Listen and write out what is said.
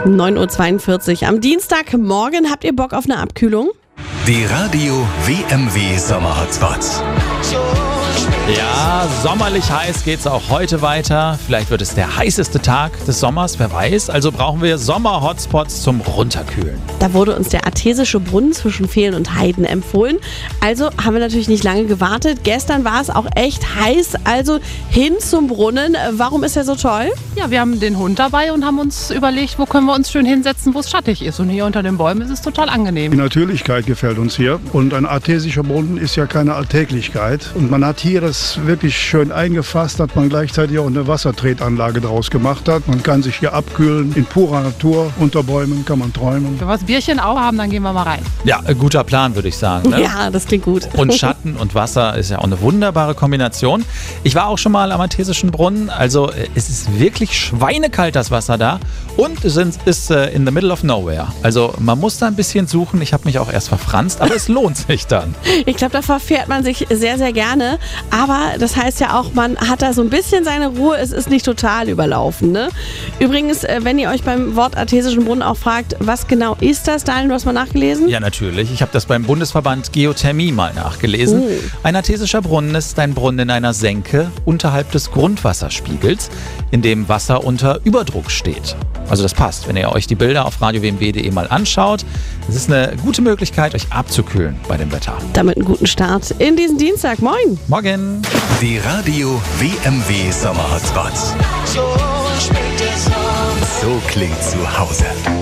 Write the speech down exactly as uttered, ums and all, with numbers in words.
neun Uhr zweiundvierzig. Am Dienstagmorgen habt ihr Bock auf eine Abkühlung? Die Radio W M W Sommer-Hotspots. Ja, sommerlich heiß geht's auch heute weiter. Vielleicht wird es der heißeste Tag des Sommers, wer weiß. Also brauchen wir Sommer-Hotspots zum Runterkühlen. Da wurde uns der Artesische Brunnen zwischen Vehlen und Heiden empfohlen. Also haben wir natürlich nicht lange gewartet. Gestern war es auch echt heiß, also hin zum Brunnen. Warum ist er so toll? Ja, wir haben den Hund dabei und haben uns überlegt, wo können wir uns schön hinsetzen, wo es schattig ist. Und hier unter den Bäumen ist es total Die angenehm. Natürlichkeit gefällt uns hier. Und ein artesischer Brunnen ist ja keine Alltäglichkeit. Und man hat hier das wirklich schön eingefasst, dass man gleichzeitig auch eine Wassertretanlage draus gemacht hat. Man kann sich hier abkühlen, in purer Natur, unter Bäumen kann man träumen. Wenn wir das Bierchen auch haben, dann gehen wir mal rein. Ja, ein guter Plan, würde ich sagen. Ne? Ja, das klingt gut. Und Schatten und Wasser ist ja auch eine wunderbare Kombination. Ich war auch schon mal am Artesischen Brunnen. Also äh, es ist wirklich schweinekalt, das Wasser da. Und es ist, ist äh, in the middle of nowhere. Also man muss da ein bisschen suchen. Ich habe mich auch erst verfranst, aber es lohnt sich dann. Ich glaube, da verfährt man sich sehr, sehr gerne. Aber das heißt ja auch, man hat da so ein bisschen seine Ruhe. Es ist nicht total überlaufen. Ne? Übrigens, äh, wenn ihr euch beim Wort Artesischen Brunnen auch fragt, was genau ist das, Daniel, du hast mal nachgelesen? Ja, natürlich. Ich habe das beim Bundesverband Geothermie mal nachgelesen. Oh. Ein artesischer Brunnen ist ein Brunnen in einer Senke unterhalb des Grundwasserspiegels, in dem Wasser unter Überdruck steht. Also das passt, wenn ihr euch die Bilder auf radio w m w punkt d e mal anschaut. Es ist eine gute Möglichkeit, euch abzukühlen bei dem Wetter. Damit einen guten Start in diesen Dienstag. Moin! Morgen! Die Radio W M W Sommer-Hotspots. So klingt zu Hause.